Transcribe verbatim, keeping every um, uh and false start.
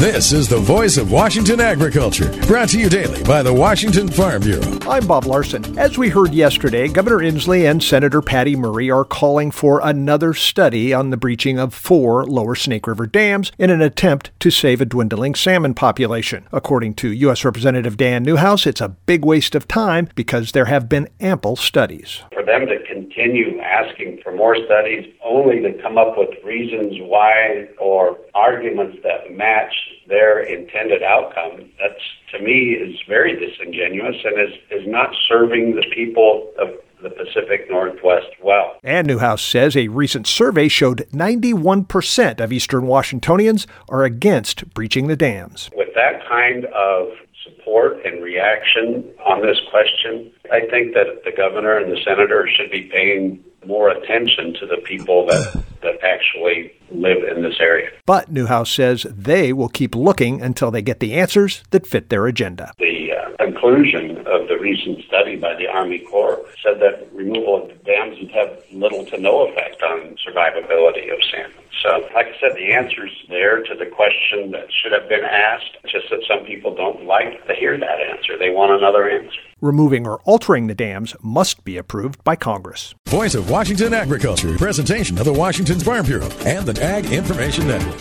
This is the voice of Washington agriculture, brought to you daily by the Washington Farm Bureau. I'm Bob Larson. As we heard yesterday, Governor Inslee and Senator Patty Murray are calling for another study on the breaching of four lower Snake River dams in an attempt to save a dwindling salmon population. According to U S Representative Dan Newhouse, it's a big waste of time because there have been ample studies. For them to continue asking for more studies only to come up with reasons why or arguments that match their intended outcome, that's, to me, is very disingenuous and is, is not serving the people of the Pacific Northwest well. And Newhouse says a recent survey showed ninety-one percent of Eastern Washingtonians are against breaching the dams. With that kind of support and reaction on this question, I think that the governor and the senator should be paying more attention to the people that, that actually live in this area. But Newhouse says they will keep looking until they get the answers that fit their agenda. The uh, conclusion of the recent study by the Army Corps said that removal of the dams would have little to no effect on survivability of salmon. So, like I said, the answer's there to the question that should have been asked, just that some people don't like to hear that answer. They want another answer. Removing or altering the dams must be approved by Congress. Voice of Washington agriculture, presentation of the Washington Farm Bureau and the Ag Information Network.